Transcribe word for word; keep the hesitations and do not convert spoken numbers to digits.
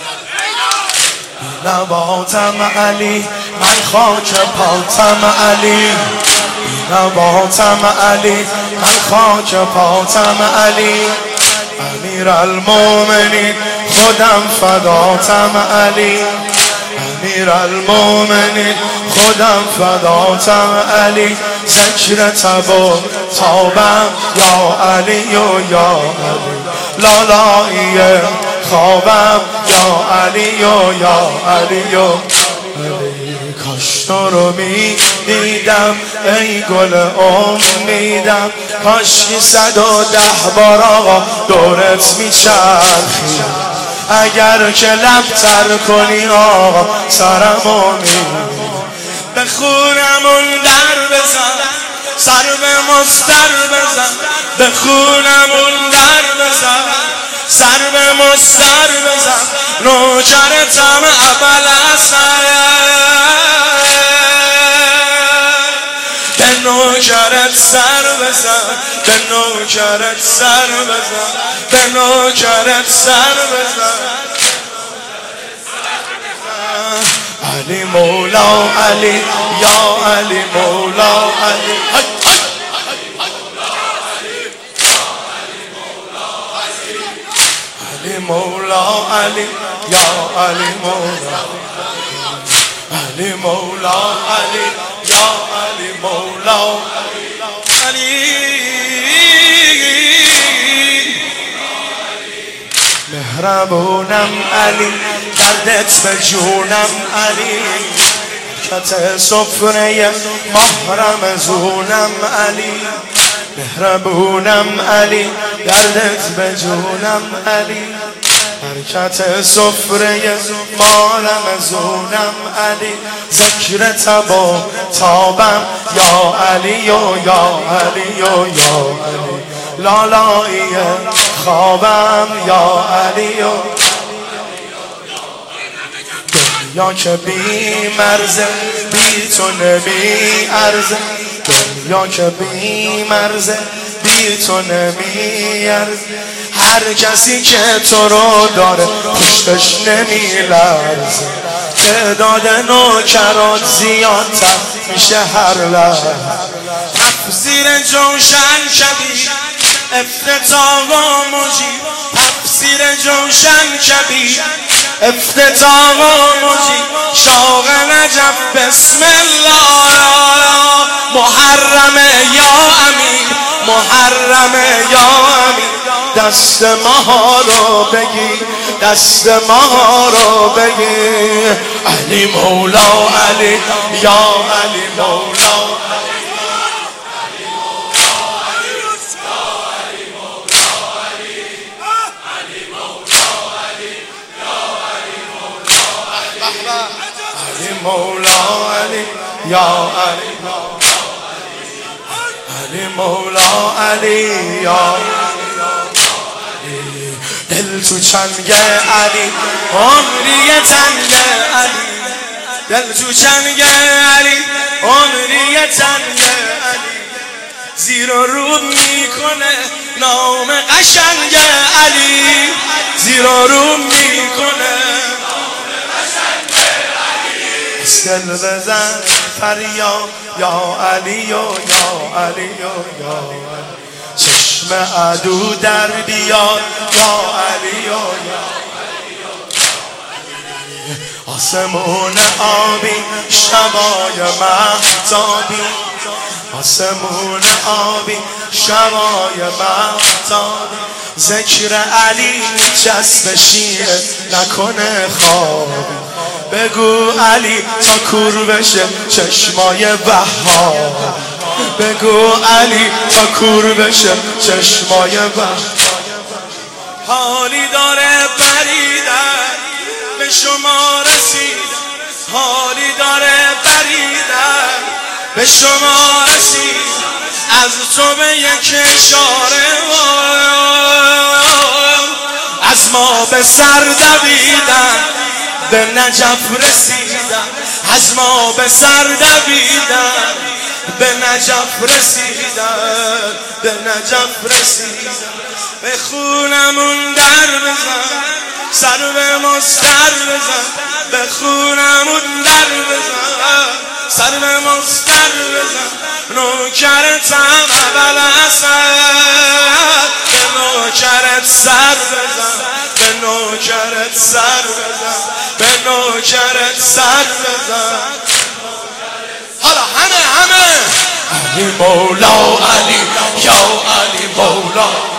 نباتم علی من خاک پاتم علی نباتم علی من خاک پاتم علی امیر المومنین خودم فداتم علی امیر المومنین خودم فداتم علی ذکر تب و تابم یا علی و یا علی لالایی خوابم یا علی و یا علی و کاش تو رو می دیدم ای گل امیدم کاش صد و ده بار آقا دورت می چرخیدم اگر که لب تر کنی آقا سرمو می بخونمون در بزن سر به مستر بزن بخونمون در بزن سر به مستر بزن نوکرتم اول اصل به نوکرت سر بزن به نوکرت سر بزن به نوکرت سر بزن علی مولا علی یا علی مولا علی علی مولا علی یا علی مولا علی مولا علی یا علی مولا علی مهربونم علی دردت به جونم علی کت سفره محرم زونم علی مهربونم علی دردت به جونم علی حرکت سفره مالم زونم علی ذکر تب و تابم یا علی و یا علی و یا علی لالایی خوابم یا علی و دنیا که بی مرزه بی تو نمی ارزه دنیا که بی مرزه بی تو نمی ارزه هر کسی که تو رو داره پشتش نمی لرزه تعداد نوکرات زیادتر میشه هر لحظه تفسیر جوشن کبیر افتتاح و مجیب تفسیر جوشن کبیر افتتاح و مجیب شاق نجف بسم الله محرم یا امین محرم یا امین دست ما رو بگی دست ما رو بگی علی مولا علی یا علی مولا علی مولا علی یا علی علی مولا علی یا دل تو چنگ علی عمری تنگ علی دل تو چنگ علی عمری تنگ علی زیر و رو میکنه نام قشنگ علی زیر و رو میکنه دل بزن فریاد یا علی و یا علی و یا علی چشم عدو در بیاد یا علی و یا آسمون آبی شبای مهتابی آسمون آبی شبای مهتابی ذکر علی جذب شیعه نکنه خوابی بگو علی تا کور بشه چشمای وهاب بگو علی تا کور بشه چشمای وهاب حالی داره پریدن به شما رسید حالی داره پریدن به شما رسید از تو به یک اشاره از ما به سر دویدن به نجف رسیدن از ما به سر دویدن به نجف رسیدن به نجف رسیدن به خونمون در بزن سر به مستر بزن به خونمون در بزن سر به مستر بزن نوکرتم اول اسد به نوکرت سر بزن به نوکرت سر بزن به نوکرت سر بزن حالا همه همه علی مولا علی یا علی مولا